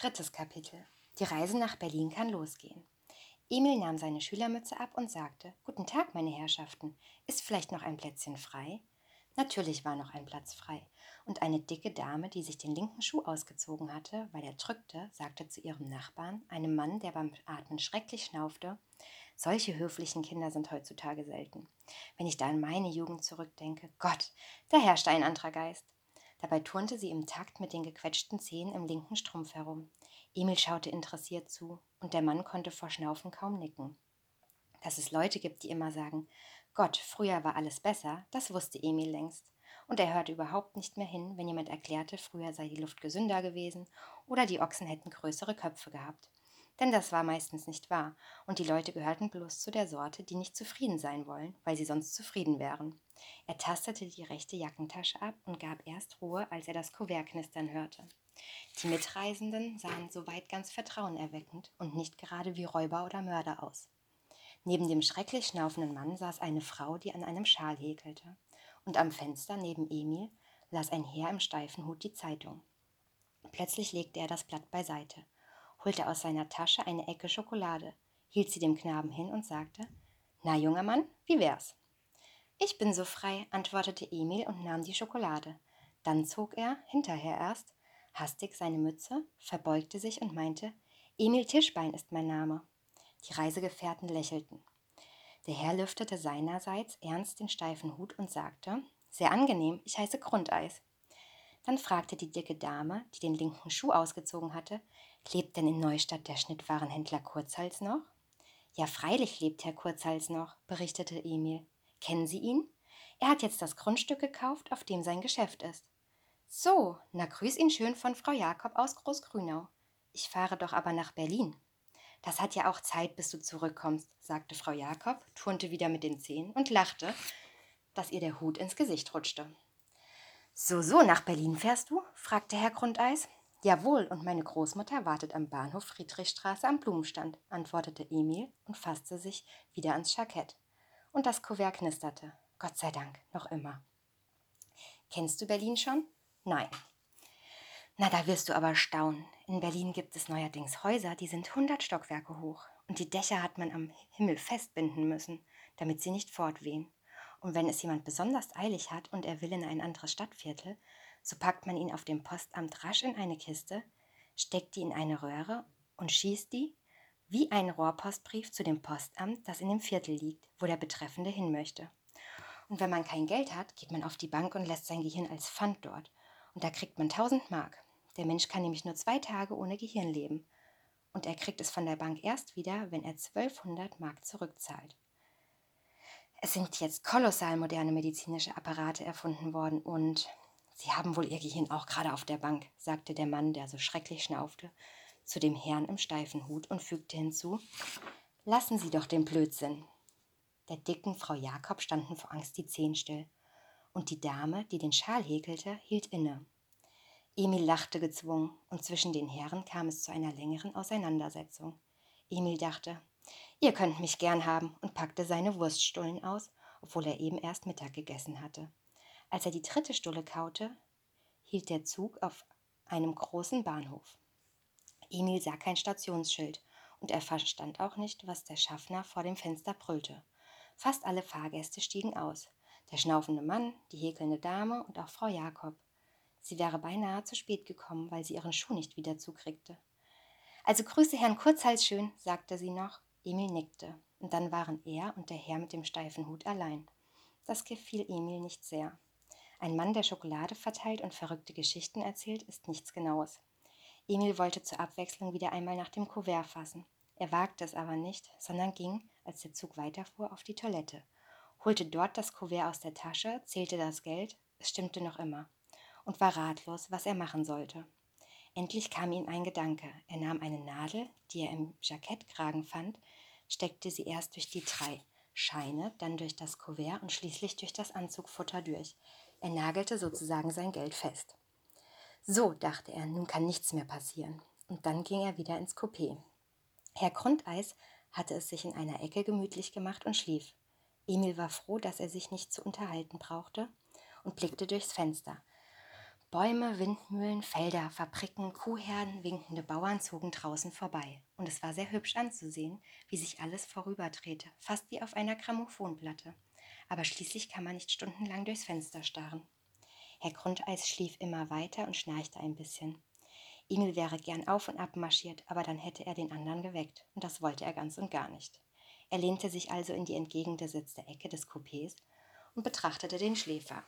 Drittes Kapitel. Die Reise nach Berlin kann losgehen. Emil nahm seine Schülermütze ab und sagte: Guten Tag, meine Herrschaften. Ist vielleicht noch ein Plätzchen frei? Natürlich war noch ein Platz frei. Und eine dicke Dame, die sich den linken Schuh ausgezogen hatte, weil er drückte, sagte zu ihrem Nachbarn, einem Mann, der beim Atmen schrecklich schnaufte: Solche höflichen Kinder sind heutzutage selten. Wenn ich da an meine Jugend zurückdenke, Gott, da herrschte ein anderer Geist. Dabei turnte sie im Takt mit den gequetschten Zehen im linken Strumpf herum. Emil schaute interessiert zu, und der Mann konnte vor Schnaufen kaum nicken. Dass es Leute gibt, die immer sagen: Gott, früher war alles besser, das wusste Emil längst. Und er hörte überhaupt nicht mehr hin, wenn jemand erklärte, früher sei die Luft gesünder gewesen oder die Ochsen hätten größere Köpfe gehabt. Denn das war meistens nicht wahr, und die Leute gehörten bloß zu der Sorte, die nicht zufrieden sein wollen, weil sie sonst zufrieden wären. Er tastete die rechte Jackentasche ab und gab erst Ruhe, als er das Kuvert knistern hörte. Die Mitreisenden sahen soweit ganz vertrauenerweckend und nicht gerade wie Räuber oder Mörder aus. Neben dem schrecklich schnaufenden Mann saß eine Frau, die an einem Schal häkelte. Und am Fenster neben Emil las ein Herr im steifen Hut die Zeitung. Plötzlich legte er das Blatt beiseite, holte aus seiner Tasche eine Ecke Schokolade, hielt sie dem Knaben hin und sagte: »Na, junger Mann, wie wär's?« »Ich bin so frei«, antwortete Emil und nahm die Schokolade. Dann zog er, hinterher erst, hastig seine Mütze, verbeugte sich und meinte: »Emil Tischbein ist mein Name.« Die Reisegefährten lächelten. Der Herr lüftete seinerseits ernst den steifen Hut und sagte: »Sehr angenehm, ich heiße Grundeis.« Dann fragte die dicke Dame, die den linken Schuh ausgezogen hatte: »Lebt denn in Neustadt der Schnittwarenhändler Kurzhals noch?« »Ja, freilich lebt Herr Kurzhals noch«, berichtete Emil. »Kennen Sie ihn? Er hat jetzt das Grundstück gekauft, auf dem sein Geschäft ist.« »So, na grüß ihn schön von Frau Jakob aus Großgrünau. Ich fahre doch aber nach Berlin.« »Das hat ja auch Zeit, bis du zurückkommst«, sagte Frau Jakob, turnte wieder mit den Zehen und lachte, dass ihr der Hut ins Gesicht rutschte. »So, so, nach Berlin fährst du?«, fragte Herr Grundeis. »Jawohl, und meine Großmutter wartet am Bahnhof Friedrichstraße am Blumenstand«, antwortete Emil und fasste sich wieder ans Jackett. Und das Kuvert knisterte. Gott sei Dank, noch immer. »Kennst du Berlin schon?« »Nein.« »Na, da wirst du aber staunen. In Berlin gibt es neuerdings Häuser, die sind 100 Stockwerke hoch. Und die Dächer hat man am Himmel festbinden müssen, damit sie nicht fortwehen. Und wenn es jemand besonders eilig hat und er will in ein anderes Stadtviertel, so packt man ihn auf dem Postamt rasch in eine Kiste, steckt die in eine Röhre und schießt die wie ein Rohrpostbrief zu dem Postamt, das in dem Viertel liegt, wo der Betreffende hin möchte. Und wenn man kein Geld hat, geht man auf die Bank und lässt sein Gehirn als Pfand dort. Und da kriegt man 1.000 Mark. Der Mensch kann nämlich nur 2 Tage ohne Gehirn leben. Und er kriegt es von der Bank erst wieder, wenn er 1.200 Mark zurückzahlt. Es sind jetzt kolossal moderne medizinische Apparate erfunden worden und Sie haben wohl Ihr Gehirn auch gerade auf der Bank, sagte der Mann, der so schrecklich schnaufte, zu dem Herrn im steifen Hut und fügte hinzu: Lassen Sie doch den Blödsinn. Der dicken Frau Jakob standen vor Angst die Zehen still, und die Dame, die den Schal häkelte, hielt inne. Emil lachte gezwungen, und zwischen den Herren kam es zu einer längeren Auseinandersetzung. Emil dachte: Ihr könnt mich gern haben, und packte seine Wurststullen aus, obwohl er eben erst Mittag gegessen hatte. Als er die 3. Stulle kaute, hielt der Zug auf einem großen Bahnhof. Emil sah kein Stationsschild, und er verstand auch nicht, was der Schaffner vor dem Fenster brüllte. Fast alle Fahrgäste stiegen aus. Der schnaufende Mann, die häkelnde Dame und auch Frau Jakob. Sie wäre beinahe zu spät gekommen, weil sie ihren Schuh nicht wieder zukriegte. »Also grüße Herrn Kurzhals schön«, sagte sie noch. Emil nickte, und dann waren er und der Herr mit dem steifen Hut allein. Das gefiel Emil nicht sehr. Ein Mann, der Schokolade verteilt und verrückte Geschichten erzählt, ist nichts Genaues. Emil wollte zur Abwechslung wieder einmal nach dem Kuvert fassen. Er wagte es aber nicht, sondern ging, als der Zug weiterfuhr, auf die Toilette, holte dort das Kuvert aus der Tasche, zählte das Geld, es stimmte noch immer, und war ratlos, was er machen sollte. Endlich kam ihm ein Gedanke. Er nahm eine Nadel, die er im Jackettkragen fand, steckte sie erst durch die 3 Scheine, dann durch das Kuvert und schließlich durch das Anzugfutter durch. Er nagelte sozusagen sein Geld fest. So, dachte er, nun kann nichts mehr passieren. Und dann ging er wieder ins Coupé. Herr Grundeis hatte es sich in einer Ecke gemütlich gemacht und schlief. Emil war froh, dass er sich nicht zu unterhalten brauchte, und blickte durchs Fenster. Bäume, Windmühlen, Felder, Fabriken, Kuhherden, winkende Bauern zogen draußen vorbei. Und es war sehr hübsch anzusehen, wie sich alles vorüberdrehte, fast wie auf einer Grammophonplatte. Aber schließlich kann man nicht stundenlang durchs Fenster starren. Herr Grundeis schlief immer weiter und schnarchte ein bisschen. Emil wäre gern auf und ab marschiert, aber dann hätte er den anderen geweckt, und das wollte er ganz und gar nicht. Er lehnte sich also in die entgegengesetzte Ecke des Coupés und betrachtete den Schläfer.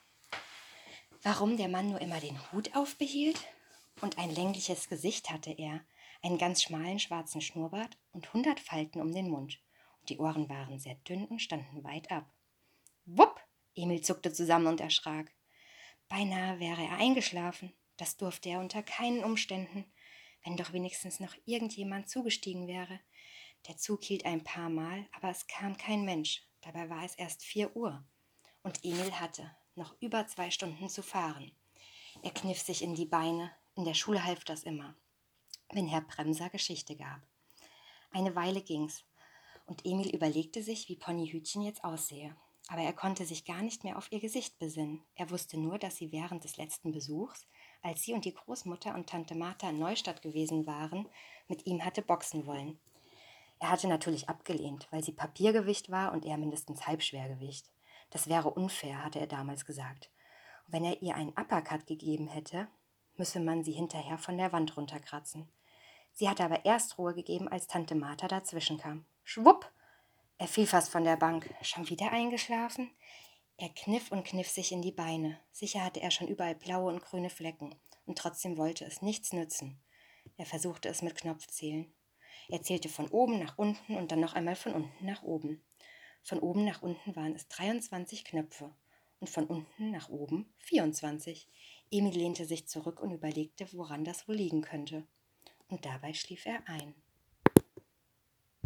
Warum der Mann nur immer den Hut aufbehielt? Und ein längliches Gesicht hatte er, einen ganz schmalen schwarzen Schnurrbart und 100 Falten um den Mund. Und die Ohren waren sehr dünn und standen weit ab. Wupp! Emil zuckte zusammen und erschrak. Beinahe wäre er eingeschlafen. Das durfte er unter keinen Umständen. Wenn doch wenigstens noch irgendjemand zugestiegen wäre. Der Zug hielt ein paar Mal, aber es kam kein Mensch. Dabei war es erst 4 Uhr. Und Emil hatte noch über 2 Stunden zu fahren. Er kniff sich in die Beine. In der Schule half das immer, wenn Herr Bremser Geschichte gab. Eine Weile ging's, und Emil überlegte sich, wie Ponyhütchen jetzt aussehe. Aber er konnte sich gar nicht mehr auf ihr Gesicht besinnen. Er wusste nur, dass sie während des letzten Besuchs, als sie und die Großmutter und Tante Martha in Neustadt gewesen waren, mit ihm hatte boxen wollen. Er hatte natürlich abgelehnt, weil sie Papiergewicht war und er mindestens Halbschwergewicht. Das wäre unfair, hatte er damals gesagt. Und wenn er ihr einen Uppercut gegeben hätte, müsse man sie hinterher von der Wand runterkratzen. Sie hatte aber erst Ruhe gegeben, als Tante Martha dazwischen kam. Schwupp! Er fiel fast von der Bank. Schon wieder eingeschlafen? Er kniff und kniff sich in die Beine. Sicher hatte er schon überall blaue und grüne Flecken. Und trotzdem wollte es nichts nützen. Er versuchte es mit Knopfzählen. Er zählte von oben nach unten und dann noch einmal von unten nach oben. Von oben nach unten waren es 23 Knöpfe und von unten nach oben 24. Emil lehnte sich zurück und überlegte, woran das wohl liegen könnte. Und dabei schlief er ein.